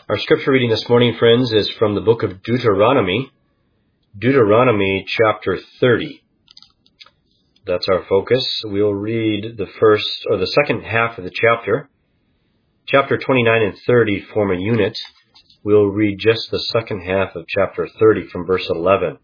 Our scripture reading this morning, friends, is from the book of Deuteronomy chapter 30. That's our focus. We'll read the second half of the chapter. Chapter 29 and 30 form a unit. We'll read just the second half of chapter 30 from verse 11.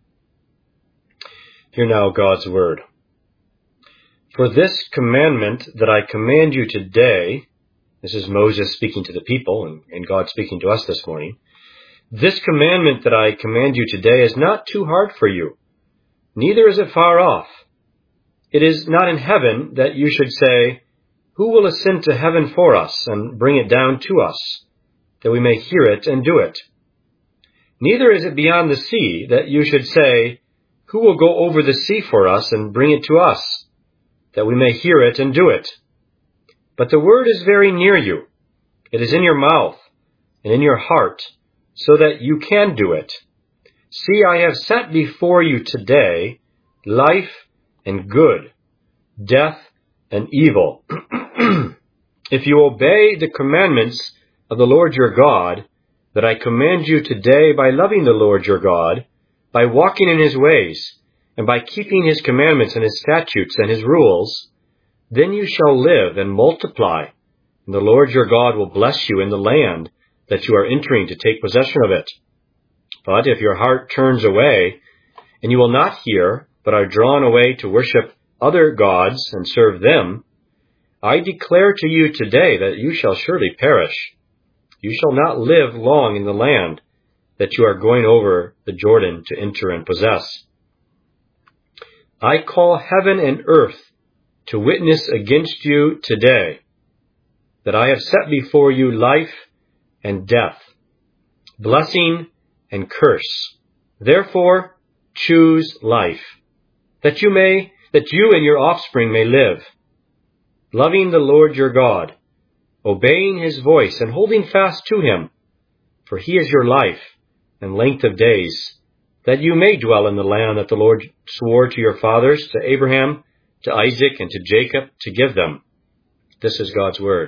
Hear now God's word. For this commandment that I command you today, this is Moses speaking to the people and God speaking to us this morning. This commandment that I command you today is not too hard for you, neither is it far off. It is not in heaven that you should say, who will ascend to heaven for us and bring it down to us, that we may hear it and do it? Neither is it beyond the sea that you should say, who will go over the sea for us and bring it to us, that we may hear it and do it? But the word is very near you. It is in your mouth and in your heart, so that you can do it. See, I have set before you today life and good, death and evil. If you obey the commandments of the Lord your God, that I command you today by loving the Lord your God, by walking in his ways, and by keeping his commandments and his statutes and his rules, then you shall live and multiply, and the Lord your God will bless you in the land that you are entering to take possession of it. But if your heart turns away, and you will not hear, but are drawn away to worship other gods and serve them, I declare to you today that you shall surely perish. You shall not live long in the land that you are going over the Jordan to enter and possess. I call heaven and earth to witness against you today, that I have set before you life and death, blessing and curse. Therefore, choose life, that you and your offspring may live, loving the Lord your God, obeying his voice and holding fast to him, for he is your life and length of days, that you may dwell in the land that the Lord swore to your fathers, to Abraham, to Isaac, and to Jacob, to give them. This is God's word.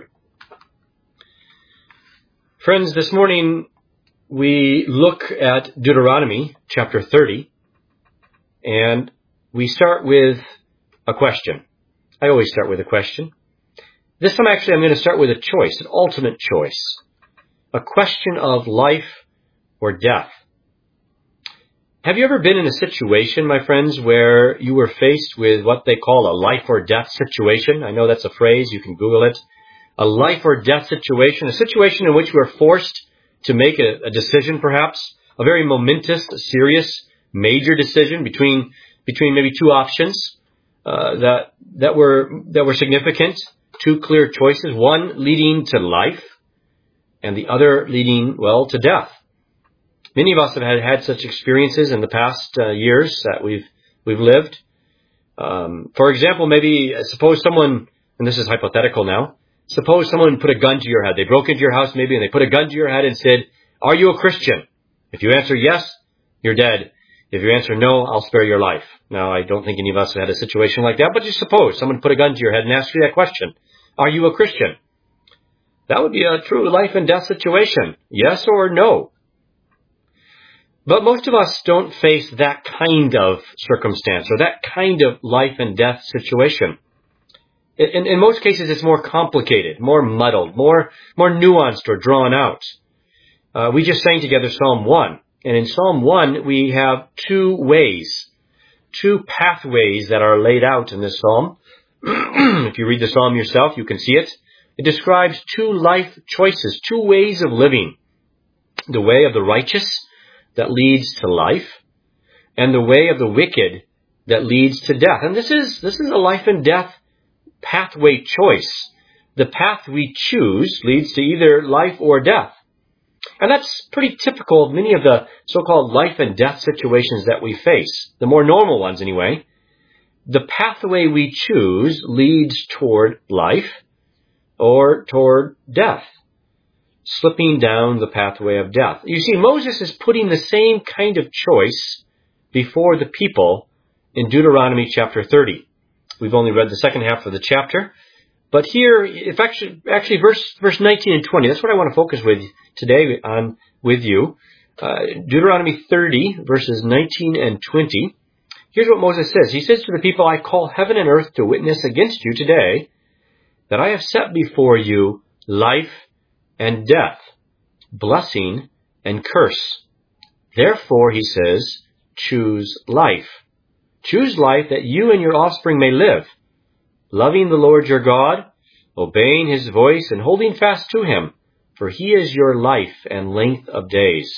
Friends, this morning we look at Deuteronomy chapter 30, and we start with a question. I always start with a question. This time actually I'm going to start with a choice, an ultimate choice. A question of life or death. Have you ever been in a situation, my friends, where you were faced with what they call a life or death situation? I know that's a phrase. You can Google it. A life or death situation, a situation in which you are forced to make a decision, perhaps, a very momentous, serious, major decision between maybe two options that were significant, two clear choices, one leading to life and the other leading, to death. Many of us have had such experiences in the past years that we've lived. For example, maybe suppose someone, and this is hypothetical now, suppose someone put a gun to your head. They broke into your house maybe and they put a gun to your head and said, are you a Christian? If you answer yes, you're dead. If you answer no, I'll spare your life. Now, I don't think any of us have had a situation like that, but just suppose someone put a gun to your head and asked you that question. Are you a Christian? That would be a true life and death situation. Yes or no? But most of us don't face that kind of circumstance or that kind of life and death situation. In most cases, it's more complicated, more muddled, more nuanced or drawn out. We just sang together Psalm 1. And in Psalm 1, we have two pathways that are laid out in this psalm. If you read the psalm yourself, you can see it. It describes two life choices, two ways of living. The way of the righteous that leads to life, and the way of the wicked that leads to death. And this is a life and death pathway choice. The path we choose leads to either life or death. And that's pretty typical of many of the so-called life and death situations that we face, the more normal ones anyway. The pathway we choose leads toward life or toward death, slipping down the pathway of death. You see, Moses is putting the same kind of choice before the people in Deuteronomy chapter 30. We've only read the second half of the chapter, But here, if actually verse 19 and 20, that's what I want to focus with today with you. Deuteronomy 30, verses 19 and 20. Here's what Moses says. He says to the people, I call heaven and earth to witness against you today that I have set before you life and death, blessing and curse. Therefore, he says, choose life. Choose life that you and your offspring may live, loving the Lord your God, obeying his voice, and holding fast to him, for he is your life and length of days.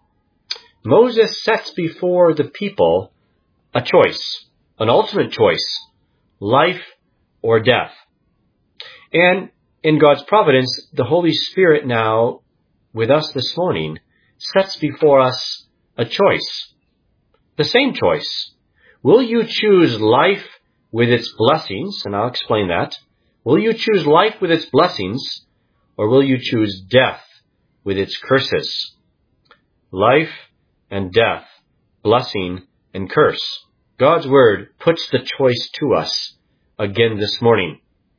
Moses sets before the people a choice, an ultimate choice, life or death. And in God's providence, the Holy Spirit now, with us this morning, sets before us a choice, the same choice. Will you choose life with its blessings? And I'll explain that. Will you choose life with its blessings, or will you choose death with its curses? Life and death, blessing and curse. God's word puts the choice to us again this morning.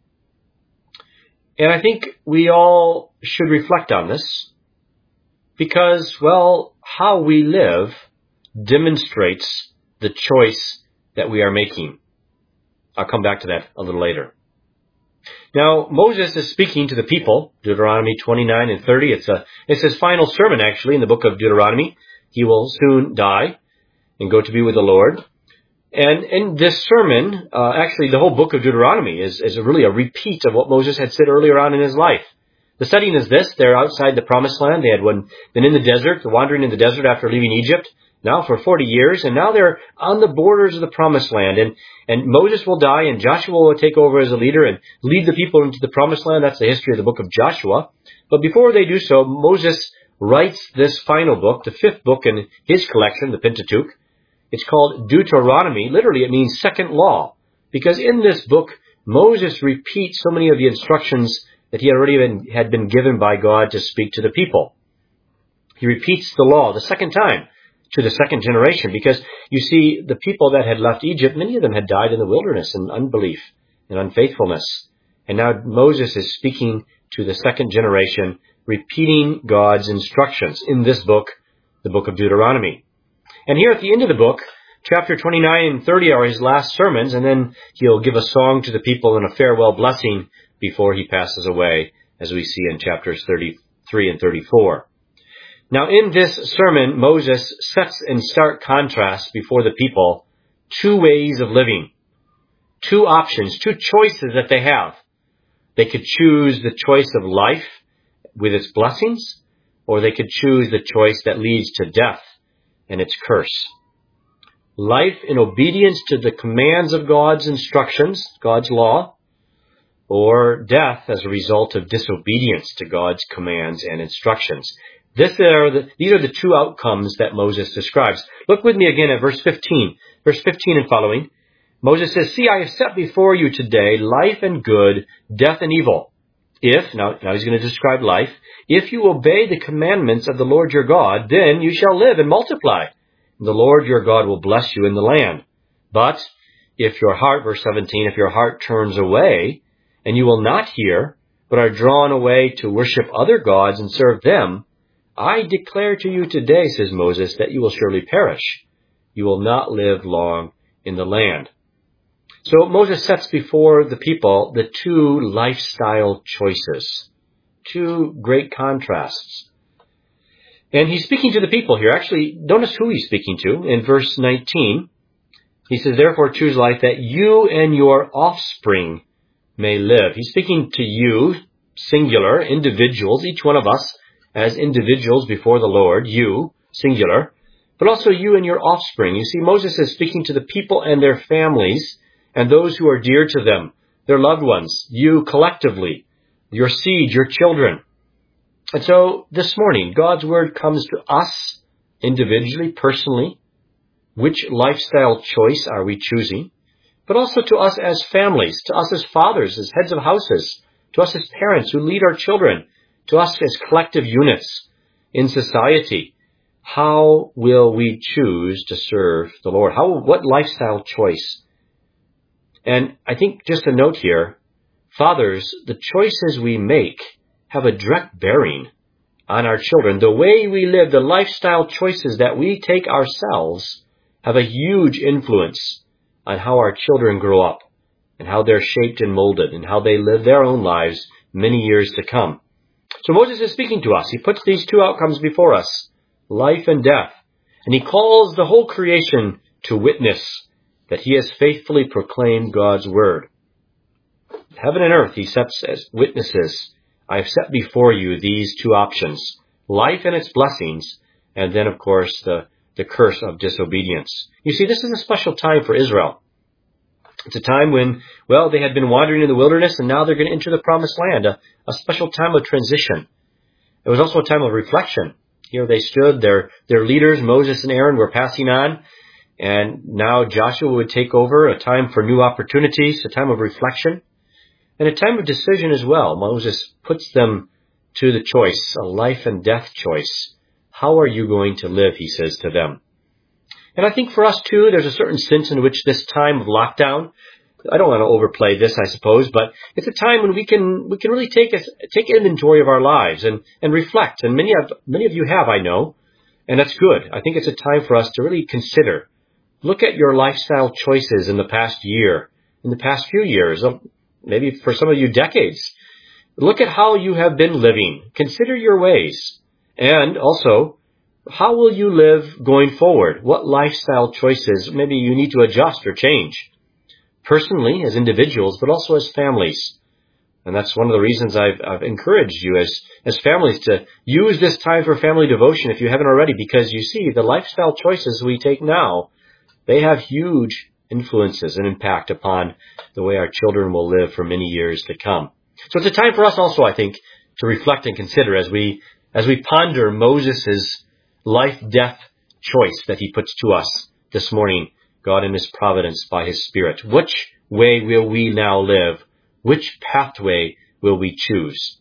And I think we all should reflect on this because, well, how we live demonstrates the choice that we are making. I'll come back to that a little later. Now, Moses is speaking to the people, Deuteronomy 29 and 30. It's his final sermon, actually, in the book of Deuteronomy. He will soon die and go to be with the Lord. And in this sermon, actually, the whole book of Deuteronomy is really a repeat of what Moses had said earlier on in his life. The setting is this. They're outside the promised land. They had been in the desert, wandering in the desert after leaving Egypt, now for 40 years, and now they're on the borders of the promised land. And Moses will die, and Joshua will take over as a leader and lead the people into the promised land. That's the history of the book of Joshua. But before they do so, Moses writes this final book, the fifth book in his collection, the Pentateuch. It's called Deuteronomy. Literally, it means second law, because in this book, Moses repeats so many of the instructions that he had been given by God to speak to the people. He repeats the law the second time to the second generation, because you see, the people that had left Egypt, many of them had died in the wilderness in unbelief and unfaithfulness. And now Moses is speaking to the second generation, repeating God's instructions in this book, the book of Deuteronomy. And here at the end of the book, chapter 29 and 30 are his last sermons, and then he'll give a song to the people and a farewell blessing before he passes away, as we see in chapters 33 and 34. Now, in this sermon, Moses sets in stark contrast before the people two ways of living, two options, two choices that they have. They could choose the choice of life with its blessings, or they could choose the choice that leads to death and its curse. Life in obedience to the commands of God's instructions, God's law, or death as a result of disobedience to God's commands and instructions. These are the two outcomes that Moses describes. Look with me again at verse 15. Verse 15 and following. Moses says, see, I have set before you today life and good, death and evil. Now he's going to describe life. If you obey the commandments of the Lord your God, then you shall live and multiply. And the Lord your God will bless you in the land. But if your heart, verse 17, if your heart turns away, and you will not hear, but are drawn away to worship other gods and serve them, I declare to you today, says Moses, that you will surely perish. You will not live long in the land. So Moses sets before the people the two lifestyle choices, two great contrasts. And he's speaking to the people here. Actually, notice who he's speaking to. In verse 19, he says, therefore choose life that you and your offspring may live. He's speaking to you, singular, individuals, each one of us as individuals before the Lord, you, singular, but also you and your offspring. You see, Moses is speaking to the people and their families and those who are dear to them, their loved ones, you collectively, your seed, your children. And so this morning, God's word comes to us individually, personally. Which lifestyle choice are we choosing? But also to us as families, to us as fathers, as heads of houses, to us as parents who lead our children, to us as collective units in society. How will we choose to serve the Lord? What lifestyle choice? And I think just a note here, Fathers, the choices we make have a direct bearing on our children. The way we live, the lifestyle choices that we take ourselves have a huge influence on how our children grow up and how they're shaped and molded and how they live their own lives many years to come. So Moses is speaking to us. He puts these two outcomes before us, life and death. And he calls the whole creation to witness that he has faithfully proclaimed God's word. Heaven and earth he sets as witnesses. I have set before you these two options, life and its blessings, and then, of course, the curse of disobedience. You see, this is a special time for Israel. It's a time when, well, they had been wandering in the wilderness, and now they're going to enter the promised land, a special time of transition. It was also a time of reflection. Here they stood, their leaders, Moses and Aaron, were passing on, and now Joshua would take over, a time for new opportunities, a time of reflection, and a time of decision as well. Moses puts them to the choice, a life and death choice. How are you going to live, he says to them. And I think for us too, there's a certain sense in which this time of lockdown, I don't want to overplay this, I suppose, but it's a time when we can really take inventory of our lives and reflect. And many of you have, I know, and that's good. I think it's a time for us to really consider. Look at your lifestyle choices in the past year, in the past few years, maybe for some of you decades. Look at how you have been living. Consider your ways. And also, how will you live going forward? What lifestyle choices maybe you need to adjust or change? Personally, as individuals, but also as families. And that's one of the reasons I've encouraged you as families to use this time for family devotion if you haven't already, because you see, the lifestyle choices we take now, they have huge influences and impact upon the way our children will live for many years to come. So it's a time for us also, I think, to reflect and consider as we ponder Moses' life-death choice that he puts to us this morning, God in his providence by his Spirit. Which way will we now live? Which pathway will we choose?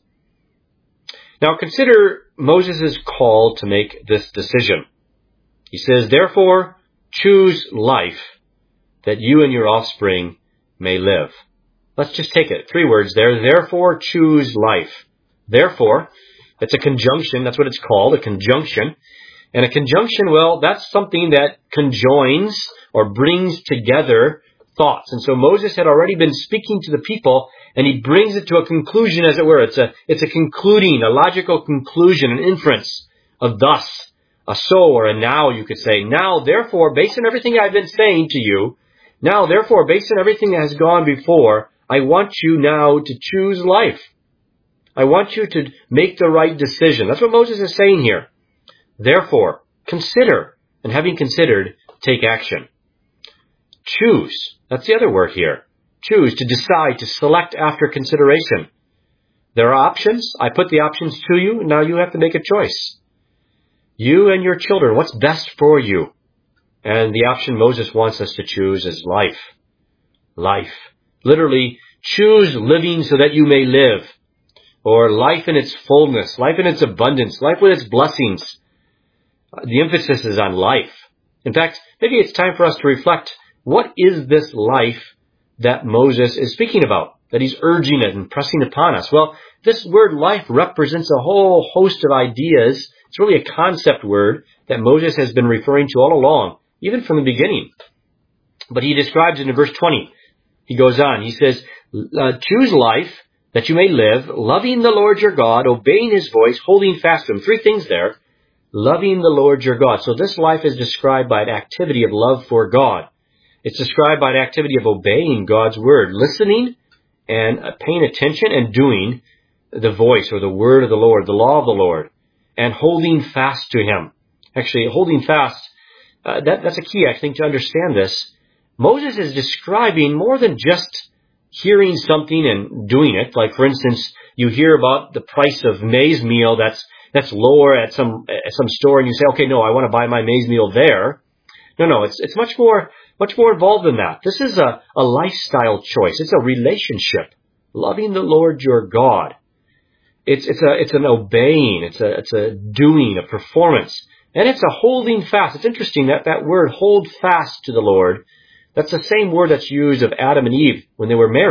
Now consider Moses' call to make this decision. He says, therefore, choose life that you and your offspring may live. Let's just take it. 3 words there. Therefore, choose life. Therefore, it's a conjunction. That's what it's called, a conjunction. And a conjunction, well, that's something that conjoins or brings together thoughts. And so Moses had already been speaking to the people, and he brings it to a conclusion, as it were. It's a concluding, a logical conclusion, an inference of thus, a so or a now, you could say. Now, therefore, based on everything I've been saying to you, now, therefore, based on everything that has gone before, I want you now to choose life. I want you to make the right decision. That's what Moses is saying here. Therefore, consider, and having considered, take action. Choose. That's the other word here. Choose, to decide, to select after consideration. There are options. I put the options to you. Now you have to make a choice. You and your children, what's best for you? And the option Moses wants us to choose is life. Life. Literally, choose living so that you may live. Or life in its fullness, life in its abundance, life with its blessings. The emphasis is on life. In fact, maybe it's time for us to reflect, what is this life that Moses is speaking about, that he's urging it and pressing upon us? Well, this word life represents a whole host of ideas. It's really a concept word that Moses has been referring to all along, even from the beginning. But he describes it in verse 20. He goes on, he says, choose life that you may live, loving the Lord your God, obeying his voice, holding fast to him. 3 things there. Loving the Lord your God. So this life is described by an activity of love for God. It's described by an activity of obeying God's word, listening and paying attention and doing the voice or the word of the Lord, the law of the Lord, and holding fast to him. Actually, holding fast, that's a key, I think, to understand this. Moses is describing more than just hearing something and doing it. Like, for instance, you hear about the price of maize meal that's lower at some store, and you say, okay, no, I want to buy my maize meal there. No, it's much more involved than that. This is a lifestyle choice. It's a relationship. Loving the Lord your God. It's an obeying. It's a doing, a performance. And it's a holding fast. It's interesting that word, hold fast to the Lord. That's the same word that's used of Adam and Eve when they were married.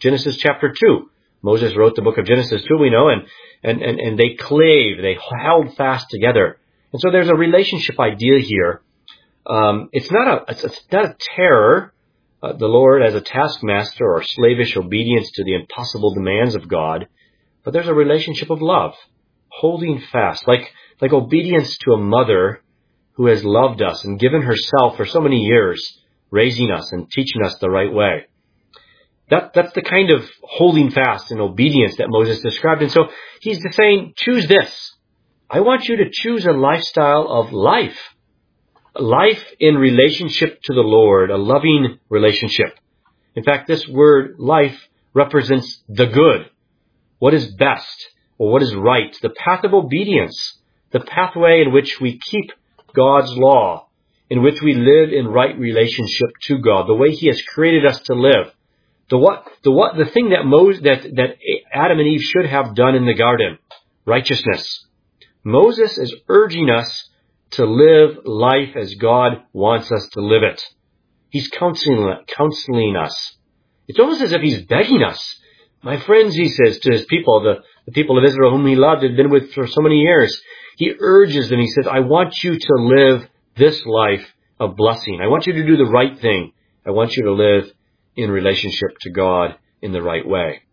Genesis chapter 2. Moses wrote the book of Genesis too, we know, and they they held fast together. And so there's a relationship idea here. It's not a terror, the Lord as a taskmaster or slavish obedience to the impossible demands of God, but there's a relationship of love, holding fast, like obedience to a mother who has loved us and given herself for so many years, raising us and teaching us the right way. That's the kind of holding fast and obedience that Moses described. And so he's saying, choose this. I want you to choose a lifestyle of life. Life in relationship to the Lord, a loving relationship. In fact, this word life represents the good, what is best, or what is right, the path of obedience, the pathway in which we keep God's law, in which we live in right relationship to God, the way He has created us to live. The thing that Adam and Eve should have done in the garden, righteousness. Moses is urging us to live life as God wants us to live it. He's counseling us. It's almost as if he's begging us. My friends, he says to his people, the people of Israel whom he loved, had been with for so many years. He urges them, he says, I want you to live this life of blessing. I want you to do the right thing. I want you to live in relationship to God in the right way.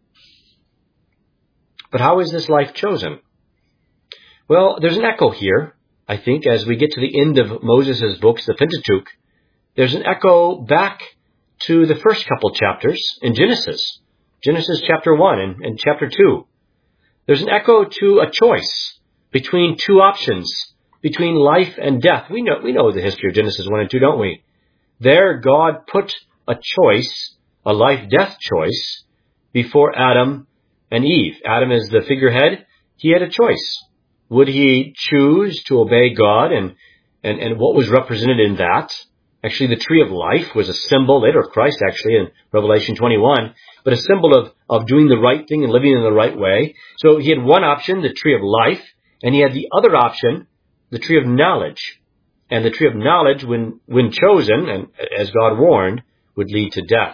But how is this life chosen? Well, there's an echo here, I think, as we get to the end of Moses' books, the Pentateuch. There's an echo back to the first couple chapters in Genesis. Genesis chapter 1 and chapter 2. There's an echo to a choice between two options, between life and death. We know the history of Genesis 1 and 2, don't we? There, God put a choice, a life-death choice, before Adam and Eve. Adam is the figurehead. He had a choice. Would he choose to obey God and what was represented in that? Actually, the tree of life was a symbol, later of Christ actually, in Revelation 21, but a symbol of doing the right thing and living in the right way. So he had one option, the tree of life, and he had the other option, the tree of knowledge. And the tree of knowledge, when chosen, and as God warned, would lead to death.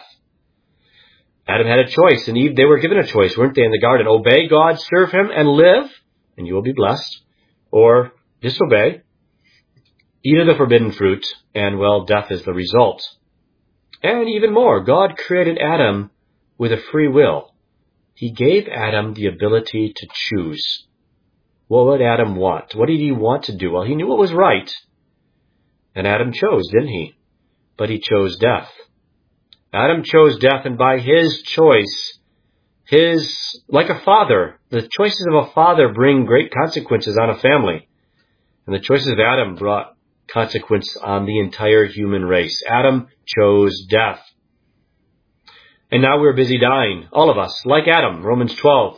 Adam had a choice, and Eve, they were given a choice, weren't they, in the garden? Obey God, serve Him, and live, and you will be blessed. Or disobey, eat of the forbidden fruit, and, well, death is the result. And even more, God created Adam with a free will. He gave Adam the ability to choose. What would Adam want? What did he want to do? Well, he knew what was right. And Adam chose, didn't he? But he chose death. Adam chose death, and by his choice, like a father, the choices of a father bring great consequences on a family. And the choices of Adam brought consequence on the entire human race. Adam chose death. And now we're busy dying, all of us, like Adam. Romans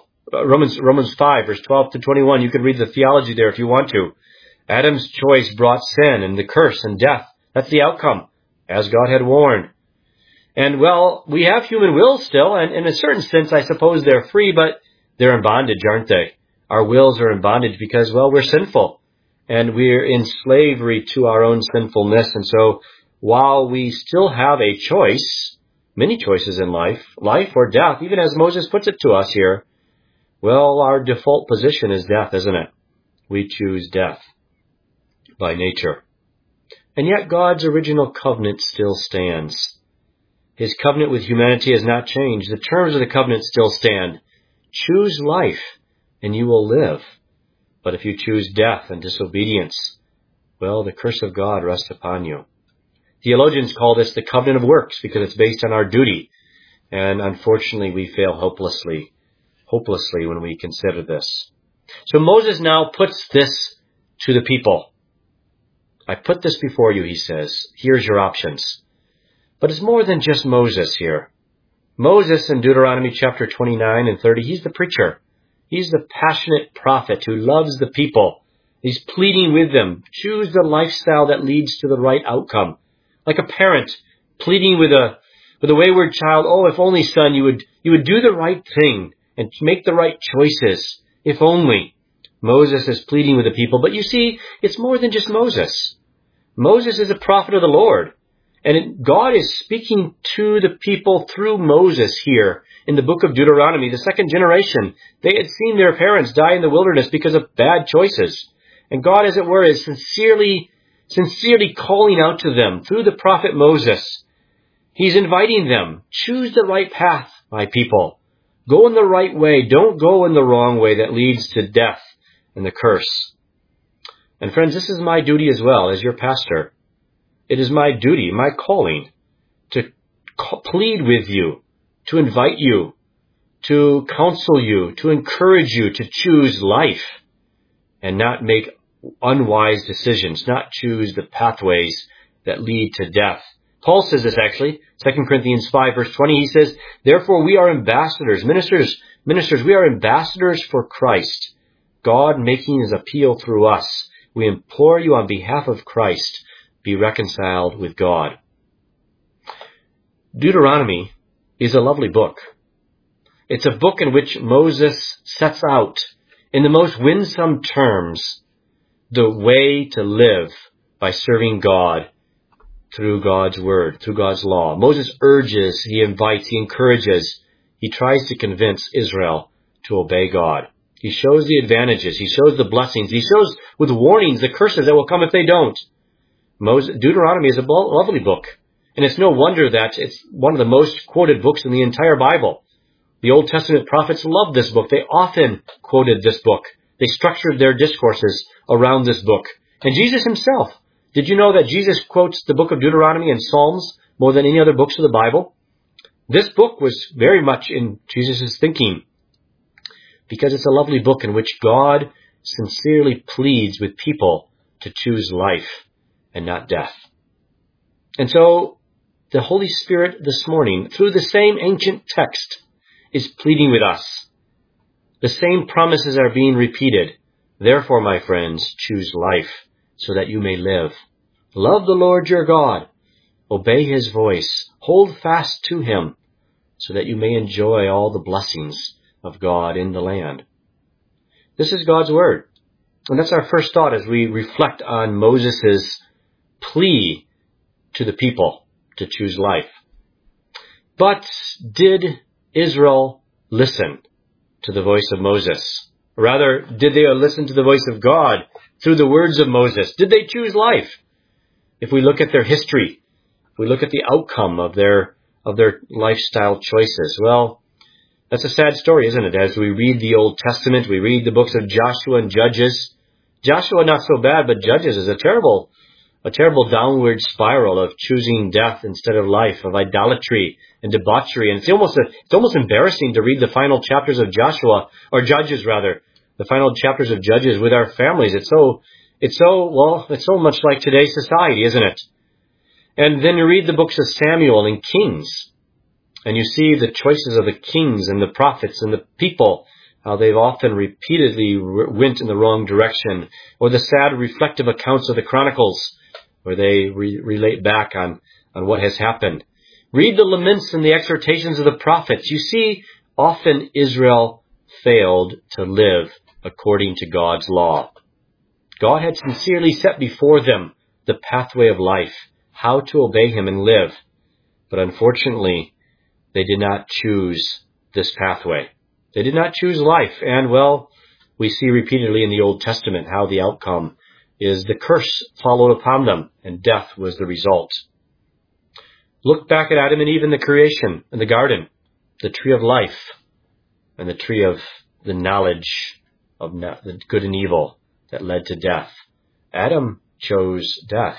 5, verse 12 to 21. You can read the theology there if you want to. Adam's choice brought sin and the curse and death. That's the outcome, as God had warned. And, well, we have human will still, and in a certain sense, I suppose they're free, but they're in bondage, aren't they? Our wills are in bondage because, well, we're sinful, and we're in slavery to our own sinfulness. And so, while we still have a choice, many choices in life or death, even as Moses puts it to us here, well, our default position is death, isn't it? We choose death by nature. And yet God's original covenant still stands. His covenant with humanity has not changed. The terms of the covenant still stand. Choose life, and you will live. But if you choose death and disobedience, well, the curse of God rests upon you. Theologians call this the covenant of works because it's based on our duty. And unfortunately, we fail hopelessly when we consider this. So Moses now puts this to the people. I put this before you, he says. Here's your options. But it's more than just Moses here. Moses in Deuteronomy chapter 29 and 30, he's the preacher. He's the passionate prophet who loves the people. He's pleading with them. Choose the lifestyle that leads to the right outcome. Like a parent pleading with a wayward child, oh, if only, son, you would do the right thing and make the right choices. If only. Moses is pleading with the people. But you see, it's more than just Moses. Moses is a prophet of the Lord. And God is speaking to the people through Moses here in the book of Deuteronomy, the second generation. They had seen their parents die in the wilderness because of bad choices. And God, as it were, is sincerely calling out to them through the prophet Moses. He's inviting them, choose the right path, my people. Go in the right way. Don't go in the wrong way that leads to death and the curse. And friends, this is my duty as well as your pastor. It is my duty, my calling, to plead with you, to invite you, to counsel you, to encourage you to choose life and not make unwise decisions, not choose the pathways that lead to death. Paul says this actually, 2 Corinthians 5 verse 20, he says, therefore we are ambassadors, ministers, we are ambassadors for Christ, God making his appeal through us. We implore you on behalf of Christ, be reconciled with God. Deuteronomy is a lovely book. It's a book in which Moses sets out in the most winsome terms the way to live by serving God through God's word, through God's law. Moses urges, he invites, he encourages, he tries to convince Israel to obey God. He shows the advantages, he shows the blessings, he shows with warnings the curses that will come if they don't. Deuteronomy is a lovely book, and it's no wonder that it's one of the most quoted books in the entire Bible. The Old Testament prophets loved this book. They often quoted this book. They structured their discourses around this book. And Jesus himself, did you know that Jesus quotes the book of Deuteronomy and Psalms more than any other books of the Bible? This book was very much in Jesus' thinking because it's a lovely book in which God sincerely pleads with people to choose life and not death. And so the Holy Spirit this morning, through the same ancient text, is pleading with us. The same promises are being repeated. Therefore, my friends, choose life so that you may live. Love the Lord your God. Obey his voice. Hold fast to him so that you may enjoy all the blessings of God in the land. This is God's word. And that's our first thought as we reflect on Moses' plea to the people to choose life. But did Israel listen to the voice of Moses? Or rather, did they listen to the voice of God through the words of Moses? Did they choose life? If we look at their history, if we look at the outcome of their lifestyle choices, well, that's a sad story, isn't it? As we read the Old Testament, we read the books of Joshua and Judges. Joshua not so bad, but Judges is a terrible downward spiral of choosing death instead of life, of idolatry and debauchery. And it's almost embarrassing to read the final chapters of Joshua, or Judges rather, the final chapters of Judges with our families. It's so much like today's society, isn't it? And then you read the books of Samuel and Kings, and you see the choices of the kings and the prophets and the people, how they've often repeatedly went in the wrong direction, or the sad reflective accounts of the Chronicles, where they relate back on what has happened. Read the laments and the exhortations of the prophets. You see, often Israel failed to live according to God's law. God had sincerely set before them the pathway of life, how to obey him and live. But unfortunately, they did not choose this pathway. They did not choose life. And, well, we see repeatedly in the Old Testament how the outcome is the curse followed upon them, and death was the result. Look back at Adam and Eve in the creation, in the garden, the tree of life, and the tree of the knowledge of the good and evil that led to death. Adam chose death.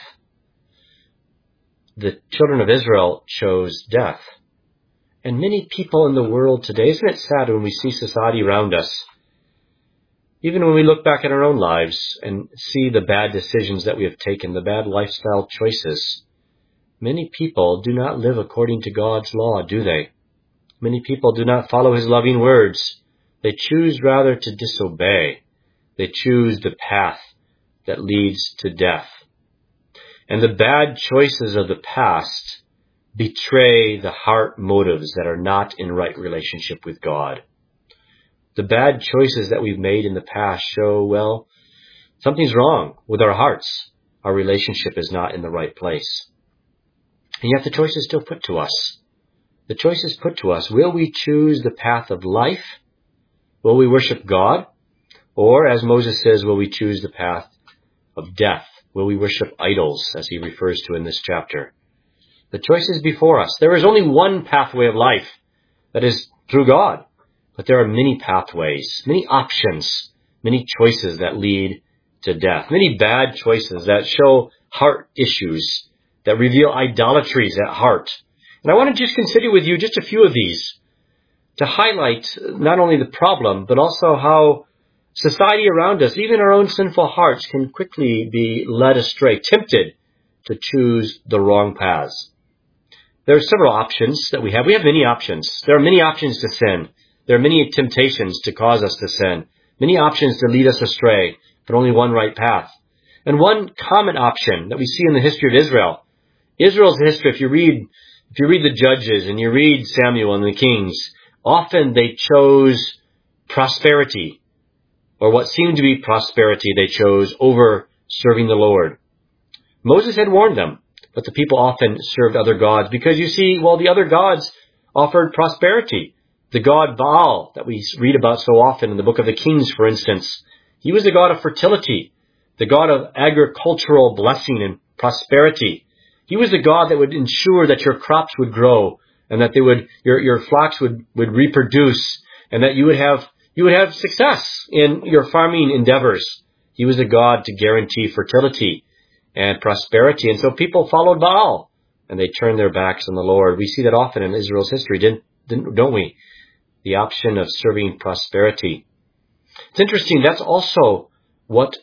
The children of Israel chose death. And many people in the world today, isn't it sad when we see society around us, even when we look back at our own lives and see the bad decisions that we have taken, the bad lifestyle choices, many people do not live according to God's law, do they? Many people do not follow his loving words. They choose rather to disobey. They choose the path that leads to death. And the bad choices of the past betray the heart motives that are not in right relationship with God. The bad choices that we've made in the past show, well, something's wrong with our hearts. Our relationship is not in the right place. And yet the choice is still put to us. The choice is put to us. Will we choose the path of life? Will we worship God? Or, as Moses says, will we choose the path of death? Will we worship idols, as he refers to in this chapter? The choice is before us. There is only one pathway of life, that is through God. But there are many pathways, many options, many choices that lead to death, many bad choices that show heart issues, that reveal idolatries at heart. And I want to just consider with you just a few of these to highlight not only the problem, but also how society around us, even our own sinful hearts, can quickly be led astray, tempted to choose the wrong paths. There are several options that we have. We have many options. There are many options to sin. There are many temptations to cause us to sin. Many options to lead us astray, but only one right path. And one common option that we see in the history of Israel. Israel's history, if you read the Judges and you read Samuel and the Kings, often they chose prosperity, or what seemed to be prosperity they chose over serving the Lord. Moses had warned them, but the people often served other gods because you see, well, the other gods offered prosperity. The god Baal that we read about so often in the book of the Kings, for instance, he was the god of fertility, the god of agricultural blessing and prosperity. He was the God that would ensure that your crops would grow and that your flocks would reproduce and that you would have success in your farming endeavors. He was the God to guarantee fertility and prosperity. And so people followed Baal and they turned their backs on the Lord. We see that often in Israel's history, don't we? The option of serving prosperity. It's interesting. That's also what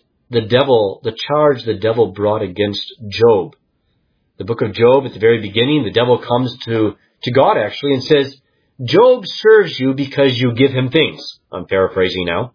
the charge the devil brought against Job. The book of Job, at the very beginning, the devil comes to God actually and says, Job serves you because you give him things. I'm paraphrasing now.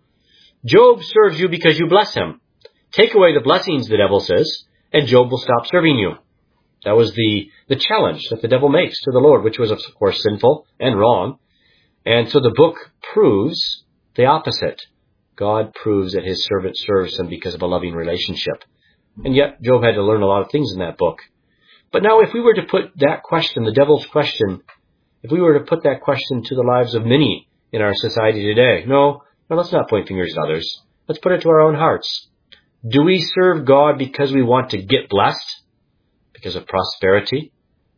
Job serves you because you bless him. Take away the blessings, the devil says, and Job will stop serving you. That was the challenge that the devil makes to the Lord, which was, of course, sinful and wrong. And so the book proves the opposite. God proves that his servant serves him because of a loving relationship. And yet, Job had to learn a lot of things in that book. But now if we were to put that question, the devil's question, if we were to put that question to the lives of many in our society today, no, let's not point fingers at others. Let's put it to our own hearts. Do we serve God because we want to get blessed, because of prosperity?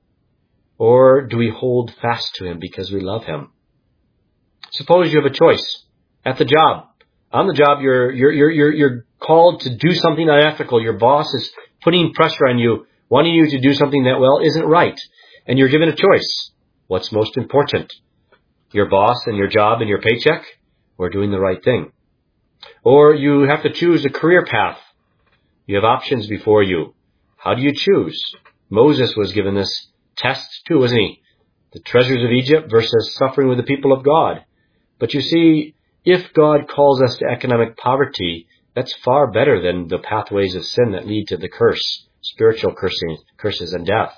Or do we hold fast to him because we love him? Suppose you have a choice at the job. On the job, you're called to do something unethical. Your boss is putting pressure on you, wanting you to do something that, well, isn't right. And you're given a choice. What's most important? Your boss and your job and your paycheck, or doing the right thing? Or you have to choose a career path. You have options before you. How do you choose? Moses was given this test too, wasn't he? The treasures of Egypt versus suffering with the people of God. But you see, if God calls us to economic poverty, that's far better than the pathways of sin that lead to the curse. Spiritual curses and death.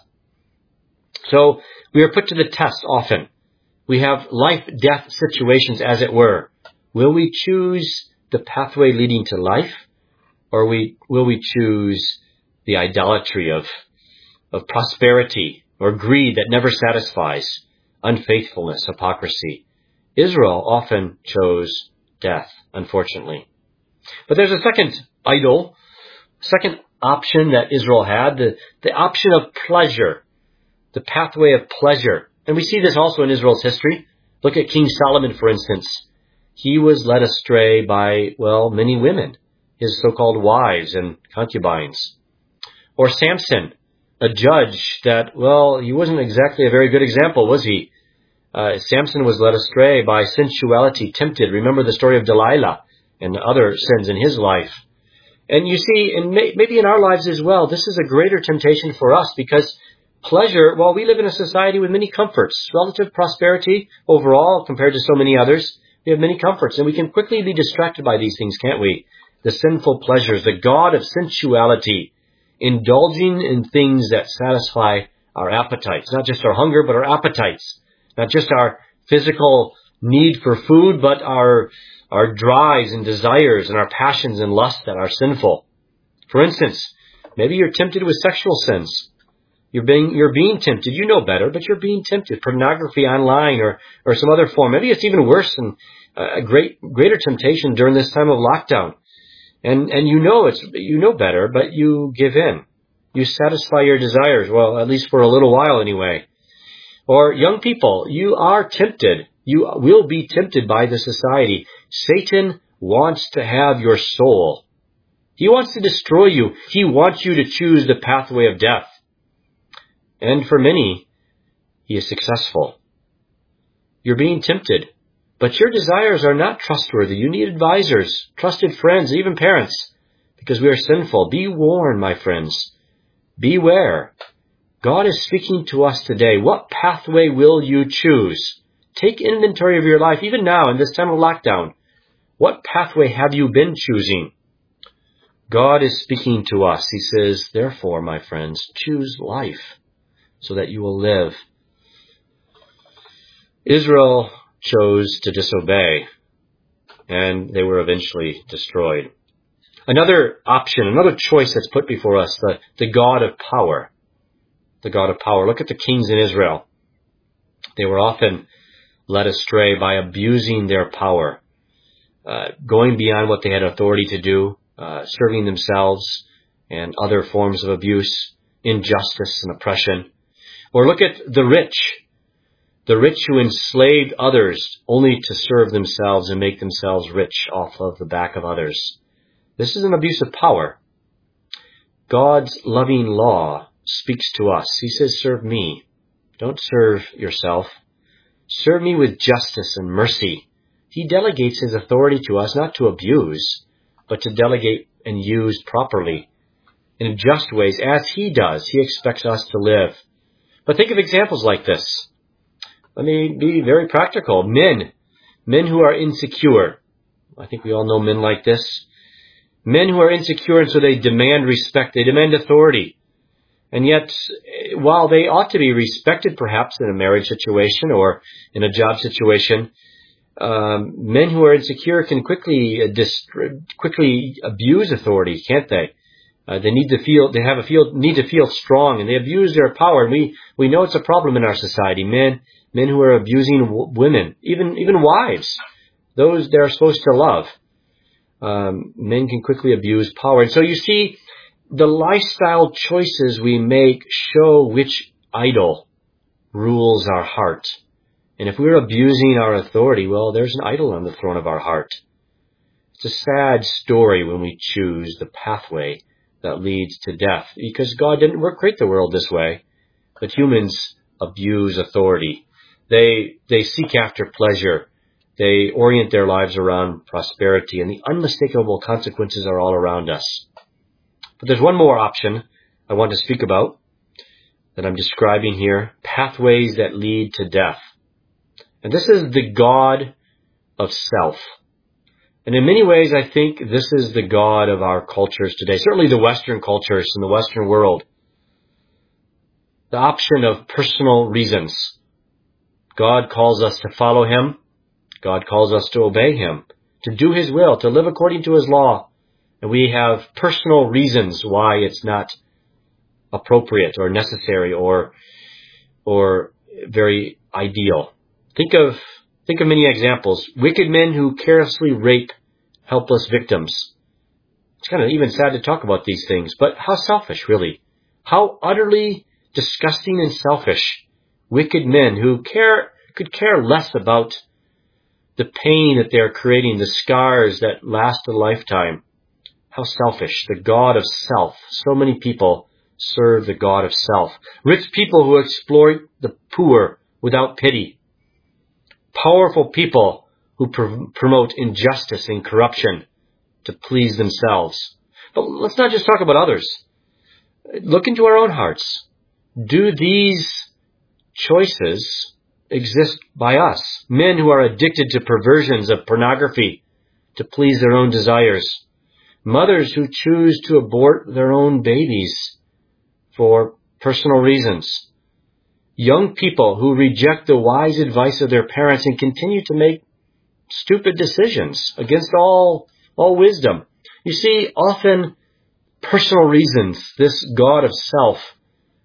So we are put to the test often. We have life-death situations, as it were. Will we choose the pathway leading to life, or will we choose the idolatry of prosperity or greed that never satisfies, unfaithfulness, hypocrisy? Israel often chose death, unfortunately. But there's a second option that Israel had, the option of pleasure, the pathway of pleasure. And we see this also in Israel's history. Look at King Solomon, for instance. He was led astray by, many women, his so-called wives and concubines. Or Samson, a judge that, he wasn't exactly a very good example, was he? Samson was led astray by sensuality, tempted. Remember the story of Delilah and other sins in his life. And you see, and maybe in our lives as well, this is a greater temptation for us because pleasure, while we live in a society with many comforts, relative prosperity overall compared to so many others, we have many comforts and we can quickly be distracted by these things, can't we? The sinful pleasures, the god of sensuality, indulging in things that satisfy our appetites, not just our hunger, but our appetites, not just our physical need for food, but our drives and desires and our passions and lusts that are sinful. For instance, maybe you're tempted with sexual sins. You're being tempted. You know better, but you're being tempted. Pornography online or some other form. Maybe it's even worse and a greater temptation during this time of lockdown. And you know better, but you give in. You satisfy your desires. Well, at least for a little while anyway. Or young people, you are tempted. You will be tempted by the society. Satan wants to have your soul. He wants to destroy you. He wants you to choose the pathway of death. And for many, he is successful. You're being tempted, but your desires are not trustworthy. You need advisors, trusted friends, even parents, because we are sinful. Be warned, my friends. Beware. God is speaking to us today. What pathway will you choose? Take inventory of your life, even now in this time of lockdown. What pathway have you been choosing? God is speaking to us. He says, therefore, my friends, choose life so that you will live. Israel chose to disobey, and they were eventually destroyed. Another option, another choice that's put before us, the God of power. The God of power. Look at the kings in Israel. They were often led astray by abusing their power, going beyond what they had authority to do, serving themselves and other forms of abuse, injustice and oppression. Or look at the rich who enslaved others only to serve themselves and make themselves rich off of the back of others. This is an abuse of power. God's loving law speaks to us. He says, serve me. Don't serve yourself. Serve me with justice and mercy. He delegates his authority to us not to abuse, but to delegate and use properly in just ways as he does. He expects us to live. But think of examples like this. Let me be very practical. Men who are insecure. I think we all know men like this. Men who are insecure, and so they demand respect. They demand authority. And yet, while they ought to be respected perhaps in a marriage situation or in a job situation, men who are insecure can quickly abuse authority, can't they? They need to feel strong, and they abuse their power. And we know it's a problem in our society. Men who are abusing women, even wives, those they're supposed to love. Men can quickly abuse power. And so you see, the lifestyle choices we make show which idol rules our heart. And if we're abusing our authority, well, there's an idol on the throne of our heart. It's a sad story when we choose the pathway that leads to death, because God didn't create the world this way, but humans abuse authority. They seek after pleasure. They orient their lives around prosperity, and the unmistakable consequences are all around us. But there's one more option I want to speak about that I'm describing here, pathways that lead to death. And this is the God of self. And in many ways, I think this is the God of our cultures today, certainly the Western cultures in the Western world. The option of personal reasons. God calls us to follow him. God calls us to obey him, to do his will, to live according to his law. And we have personal reasons why it's not appropriate or necessary or very ideal. Think of many examples. Wicked men who carelessly rape helpless victims. It's kind of even sad to talk about these things, but how selfish, really. How utterly disgusting and selfish. Wicked men who could care less about the pain that they're creating, the scars that last a lifetime. How selfish. The God of self. So many people serve the God of self. Rich people who exploit the poor without pity. Powerful people who promote injustice and corruption to please themselves. But let's not just talk about others. Look into our own hearts. Do these choices exist by us? Men who are addicted to perversions of pornography to please their own desires. Mothers who choose to abort their own babies for personal reasons. Young people who reject the wise advice of their parents and continue to make stupid decisions against all wisdom. You see, often personal reasons, this God of self,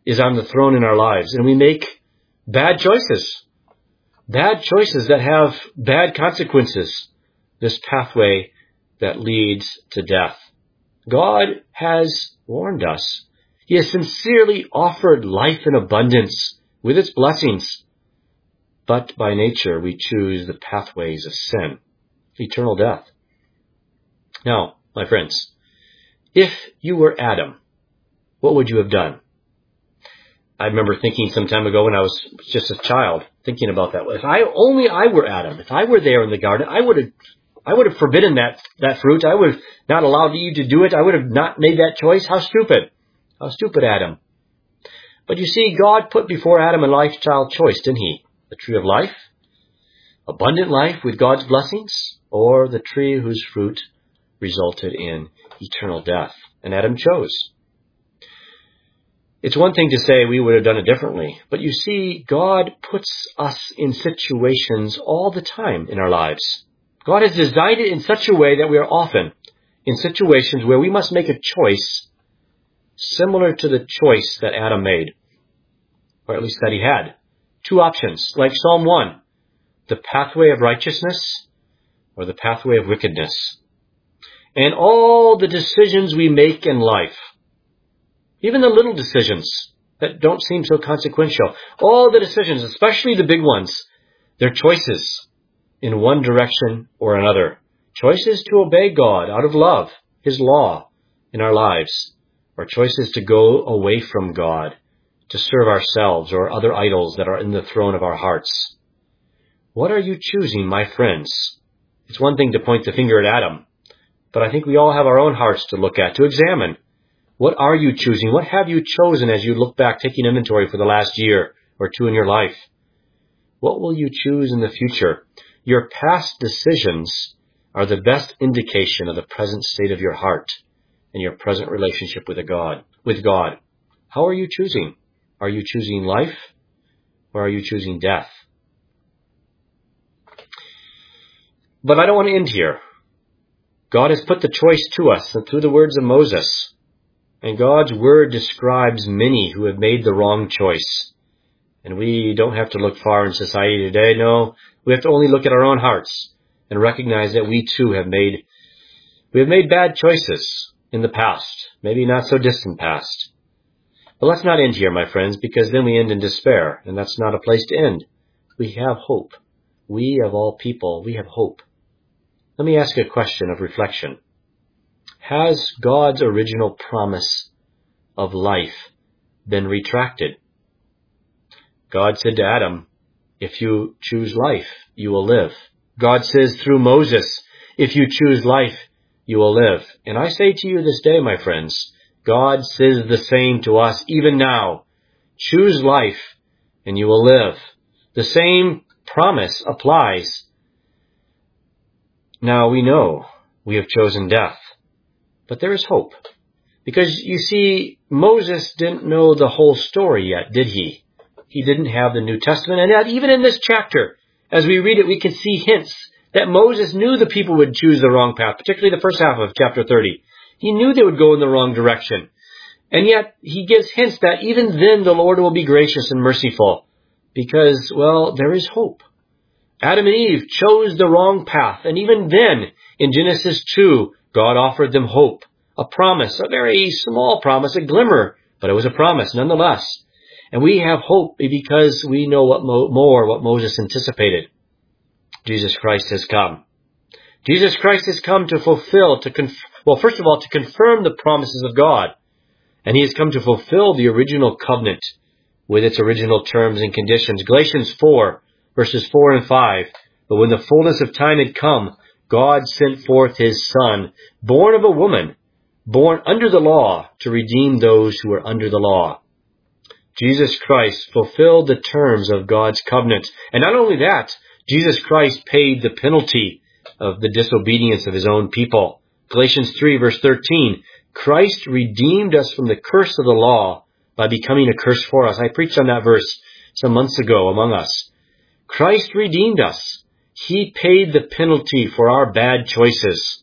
is on the throne in our lives, and we make bad choices that have bad consequences, this pathway that leads to death. God has warned us. He has sincerely offered life in abundance with its blessings. But by nature, we choose the pathways of sin, eternal death. Now, my friends, if you were Adam, what would you have done? I remember thinking some time ago when I was just a child, thinking about that. If I were Adam, if I were there in the garden, I would have forbidden that fruit. I would have not allowed you to do it. I would have not made that choice. How stupid. How stupid, Adam. But you see, God put before Adam a lifestyle choice, didn't he? The tree of life, abundant life with God's blessings, or the tree whose fruit resulted in eternal death. And Adam chose. It's one thing to say we would have done it differently, but you see, God puts us in situations all the time in our lives. God has designed it in such a way that we are often in situations where we must make a choice similar to the choice that Adam made, or at least that he had. Two options, like Psalm 1, the pathway of righteousness or the pathway of wickedness. And all the decisions we make in life, even the little decisions that don't seem so consequential, all the decisions, especially the big ones, they're choices in one direction or another. Choices to obey God out of love, His law in our lives, or choices to go away from God, to serve ourselves or other idols that are in the throne of our hearts. What are you choosing, my friends? It's one thing to point the finger at Adam, but I think we all have our own hearts to look at, to examine. What are you choosing? What have you chosen as you look back, taking inventory for the last year or two in your life? What will you choose in the future? Your past decisions are the best indication of the present state of your heart and your present relationship with God. How are you choosing? Are you choosing life or are you choosing death? But I don't want to end here. God has put the choice to us through the words of Moses. And God's word describes many who have made the wrong choice. And we don't have to look far in society today. No, we have to only look at our own hearts and recognize that we too have made bad choices in the past, maybe not so distant past. But let's not end here, my friends, because then we end in despair, and that's not a place to end. We have hope. We, of all people, we have hope. Let me ask a question of reflection. Has God's original promise of life been retracted? God said to Adam, if you choose life, you will live. God says through Moses, if you choose life, you will live. And I say to you this day, my friends, God says the same to us even now. Choose life and you will live. The same promise applies. Now we know we have chosen death. But there is hope. Because you see, Moses didn't know the whole story yet, did he? He didn't have the New Testament. And yet, even in this chapter, as we read it, we can see hints that Moses knew the people would choose the wrong path, particularly the first half of chapter 30. He knew they would go in the wrong direction. And yet, he gives hints that even then the Lord will be gracious and merciful. Because, well, there is hope. Adam and Eve chose the wrong path. And even then, in Genesis 2, God offered them hope, a promise, a very small promise, a glimmer, but it was a promise nonetheless. And we have hope because we know what Moses anticipated. Jesus Christ has come. Jesus Christ has come to fulfill, first of all, to confirm the promises of God. And he has come to fulfill the original covenant with its original terms and conditions. Galatians 4, verses 4 and 5. But when the fullness of time had come, God sent forth his Son, born of a woman, born under the law, to redeem those who were under the law. Jesus Christ fulfilled the terms of God's covenant. And not only that, Jesus Christ paid the penalty of the disobedience of his own people. Galatians 3, verse 13, Christ redeemed us from the curse of the law by becoming a curse for us. I preached on that verse some months ago among us. Christ redeemed us. He paid the penalty for our bad choices.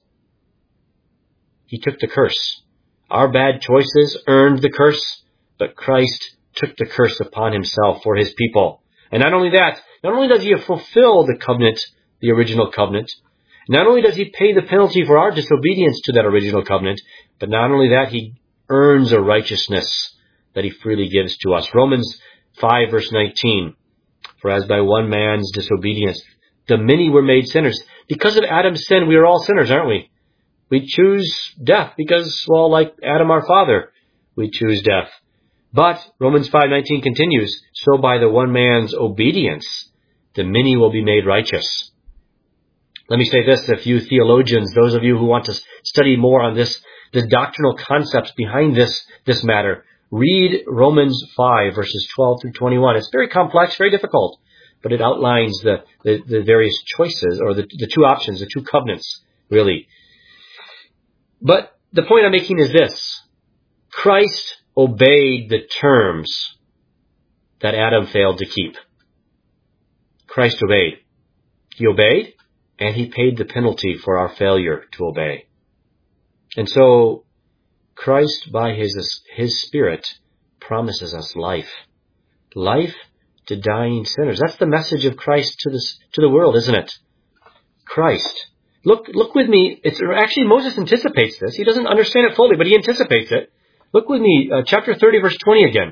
He took the curse. Our bad choices earned the curse, but Christ took the curse upon himself for his people. And not only that, not only does he fulfill the covenant, the original covenant, not only does he pay the penalty for our disobedience to that original covenant, but not only that, he earns a righteousness that he freely gives to us. Romans 5 verse 19, for as by one man's disobedience, the many were made sinners. Because of Adam's sin, we are all sinners, aren't we? We choose death because, well, like Adam our father, we choose death. But Romans 5:19 continues, so by the one man's obedience, the many will be made righteous. Let me say this, if you theologians, those of you who want to study more on the doctrinal concepts behind this matter, read Romans 5 verses 12 through 21. It's very complex, very difficult, but it outlines the various choices, or the two options, the two covenants, really. But the point I'm making is this. Christ obeyed the terms that Adam failed to keep. Christ obeyed. He obeyed, and he paid the penalty for our failure to obey. And so, Christ, by his Spirit, promises us life. Life to dying sinners. That's the message of Christ to the world, isn't it? Christ. Look with me. It's actually, Moses anticipates this. He doesn't understand it fully, but he anticipates it. Look with me, chapter 30, verse 20 again.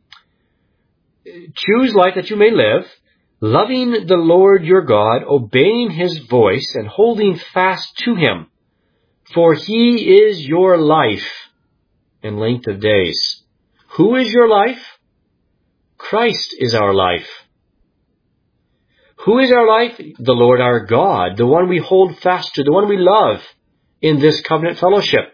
Choose life that you may live, loving the Lord your God, obeying his voice, and holding fast to him. For he is your life and length of days. Who is your life? Christ is our life. Who is our life? The Lord our God, the one we hold fast to, the one we love in this covenant fellowship.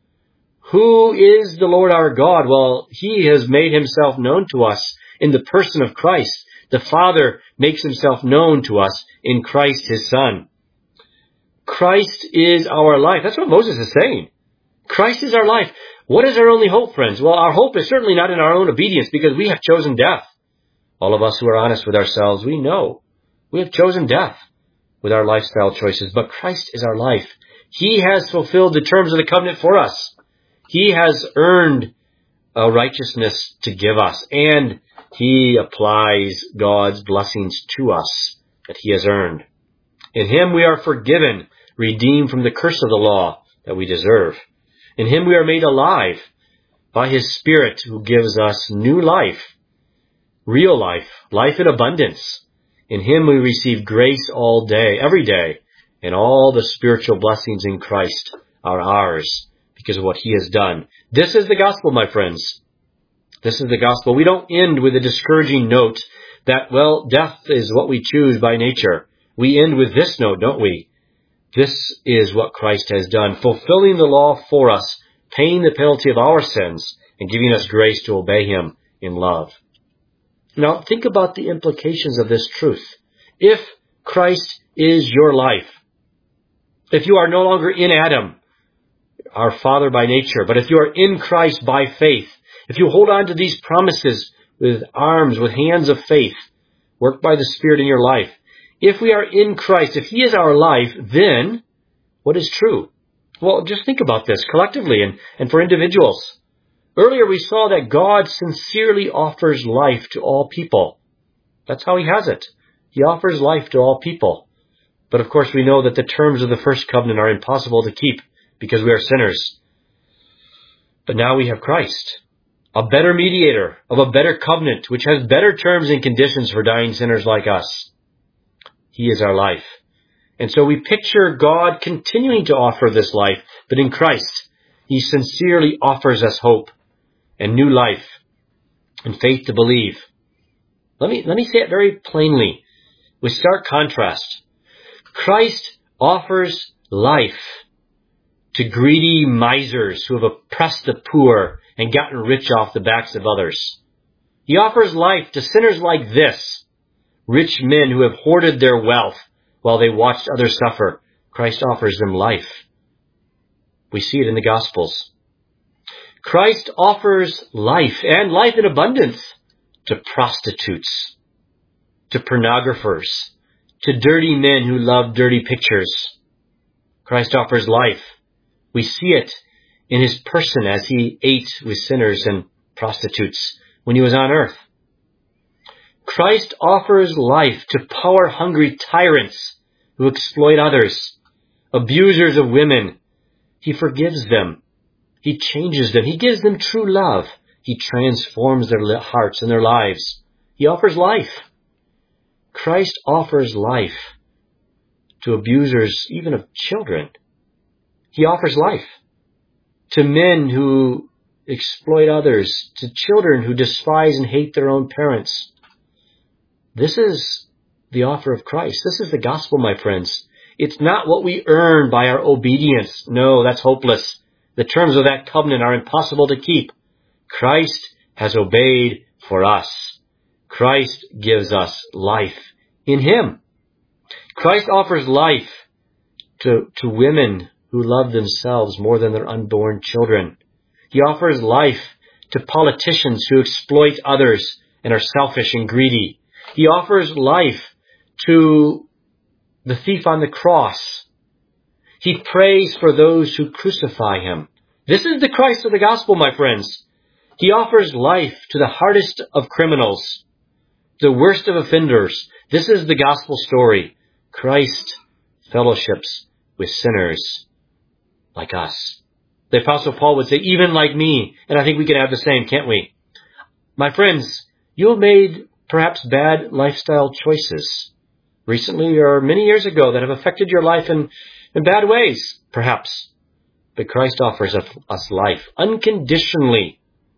Who is the Lord our God? Well, he has made himself known to us in the person of Christ. The Father makes himself known to us in Christ his Son. Christ is our life. That's what Moses is saying. Christ is our life. What is our only hope, friends? Well, our hope is certainly not in our own obedience, because we have chosen death. All of us who are honest with ourselves, we know we have chosen death with our lifestyle choices. But Christ is our life. He has fulfilled the terms of the covenant for us. He has earned a righteousness to give us, and he applies God's blessings to us that he has earned. In him we are forgiven, redeemed from the curse of the law that we deserve. In him we are made alive by his Spirit, who gives us new life, real life, life in abundance. In him we receive grace all day, every day, and all the spiritual blessings in Christ are ours because of what he has done. This is the gospel, my friends. This is the gospel. We don't end with a discouraging note that, well, death is what we choose by nature. We end with this note, don't we? This is what Christ has done, fulfilling the law for us, paying the penalty of our sins, and giving us grace to obey him in love. Now, think about the implications of this truth. If Christ is your life, if you are no longer in Adam, our father by nature, but if you are in Christ by faith, if you hold on to these promises with hands of faith, worked by the Spirit in your life, if we are in Christ, if he is our life, then what is true? Well, just think about this collectively and for individuals. Earlier we saw that God sincerely offers life to all people. That's how he has it. He offers life to all people. But of course we know that the terms of the first covenant are impossible to keep because we are sinners. But now we have Christ, a better mediator of a better covenant, which has better terms and conditions for dying sinners like us. He is our life. And so we picture God continuing to offer this life, but in Christ, he sincerely offers us hope and new life and faith to believe. Let me say it very plainly with stark contrast. Christ offers life to greedy misers who have oppressed the poor and gotten rich off the backs of others. He offers life to sinners like this, rich men who have hoarded their wealth while they watched others suffer. Christ offers them life. We see it in the Gospels. Christ offers life, and life in abundance, to prostitutes, to pornographers, to dirty men who love dirty pictures. Christ offers life. We see it in his person as he ate with sinners and prostitutes. when he was on earth. Christ offers life to power-hungry tyrants who exploit others, abusers of women. He forgives them. He changes them. He gives them true love. He transforms their hearts and their lives. He offers life. Christ offers life to abusers, even of children. He offers life to men who exploit others, to children who despise and hate their own parents. This is the offer of Christ. This is the gospel, my friends. It's not what we earn by our obedience. No, that's hopeless. The terms of that covenant are impossible to keep. Christ has obeyed for us. Christ gives us life in him. Christ offers life to women who love themselves more than their unborn children. He offers life to politicians who exploit others and are selfish and greedy. He offers life to the thief on the cross. He prays for those who crucify him. This is the Christ of the gospel, my friends. He offers life to the hardest of criminals, the worst of offenders. This is the gospel story. Christ fellowships with sinners like us. The Apostle Paul would say, even like me, and I think we can have the same, can't we? My friends, you have made perhaps bad lifestyle choices recently or many years ago that have affected your life in bad ways, perhaps. But Christ offers us life unconditionally.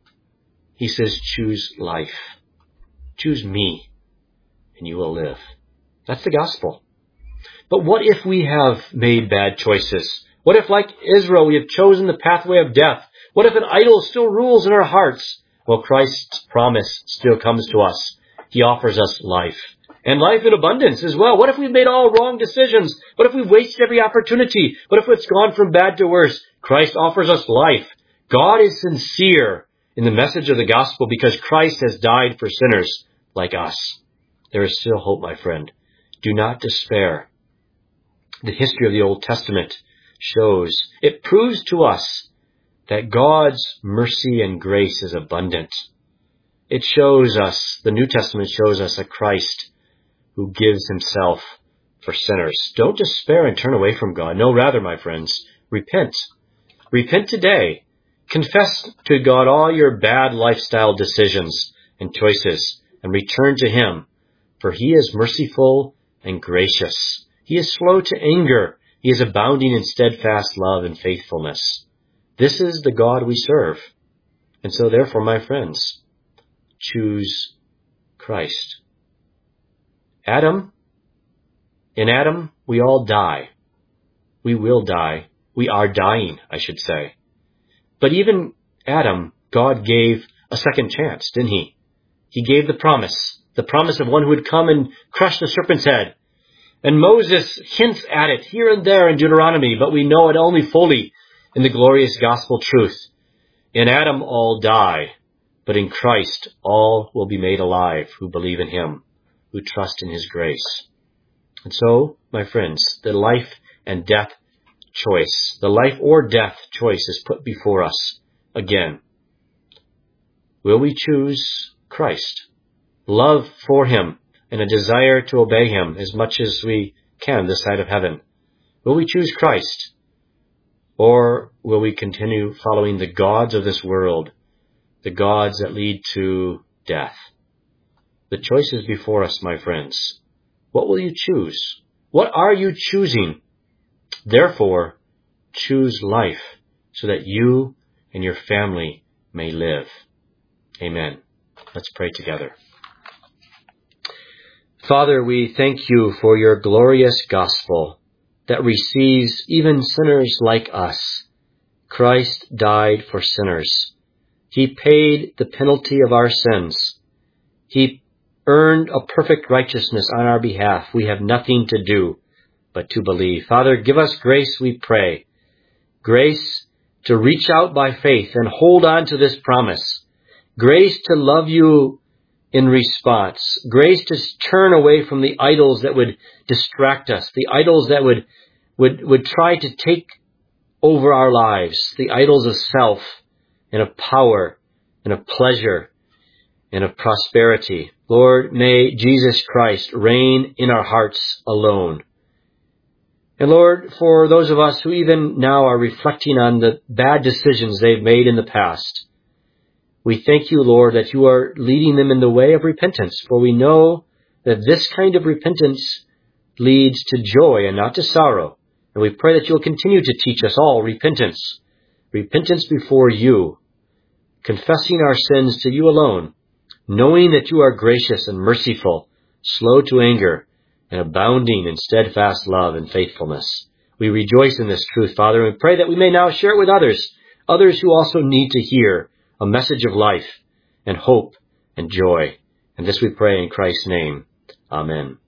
He says, choose life. Choose me, and you will live. That's the gospel. But what if we have made bad choices? What if, like Israel, we have chosen the pathway of death? What if an idol still rules in our hearts? Well, Christ's promise still comes to us. He offers us life, and life in abundance as well. What if we've made all wrong decisions? What if we've wasted every opportunity? What if it's gone from bad to worse? Christ offers us life. God is sincere in the message of the gospel because Christ has died for sinners like us. There is still hope, my friend. Do not despair. The history of the Old Testament shows, it proves to us that God's mercy and grace is abundant. It shows us, the New Testament shows us a Christ who gives himself for sinners. Don't despair and turn away from God. No, rather, my friends, repent. Repent today. Confess to God all your bad lifestyle decisions and choices and return to him, for he is merciful and gracious. He is slow to anger. He is abounding in steadfast love and faithfulness. This is the God we serve. And so therefore, my friends, choose Christ. In Adam, we all die. We will die. We are dying, I should say. But even Adam, God gave a second chance, didn't he? He gave the promise of one who would come and crush the serpent's head. And Moses hints at it here and there in Deuteronomy, but we know it only fully in the glorious gospel truth. In Adam all die, but in Christ all will be made alive who believe in him, who trust in his grace. And so, my friends, the life and death choice, the life or death choice is put before us again. Will we choose Christ? Love for him and a desire to obey him as much as we can this side of heaven. Will we choose Christ? Or will we continue following the gods of this world, the gods that lead to death? The choice is before us, my friends. What will you choose? What are you choosing? Therefore, choose life so that you and your family may live. Amen. Let's pray together. Father, we thank you for your glorious gospel that receives even sinners like us. Christ died for sinners. He paid the penalty of our sins. He earned a perfect righteousness on our behalf. We have nothing to do but to believe. Father, give us grace, we pray. Grace to reach out by faith and hold on to this promise. Grace to love you in response. Grace to turn away from the idols that would distract us, the idols that would try to take over our lives, the idols of self and of power and of pleasure and of prosperity. Lord, may Jesus Christ reign in our hearts alone. And Lord, for those of us who even now are reflecting on the bad decisions they've made in the past, we thank you, Lord, that you are leading them in the way of repentance, for we know that this kind of repentance leads to joy and not to sorrow. And we pray that you'll continue to teach us all repentance before you, confessing our sins to you alone, knowing that you are gracious and merciful, slow to anger, and abounding in steadfast love and faithfulness. We rejoice in this truth, Father, and pray that we may now share it with others who also need to hear a message of life and hope and joy. And this we pray in Christ's name. Amen.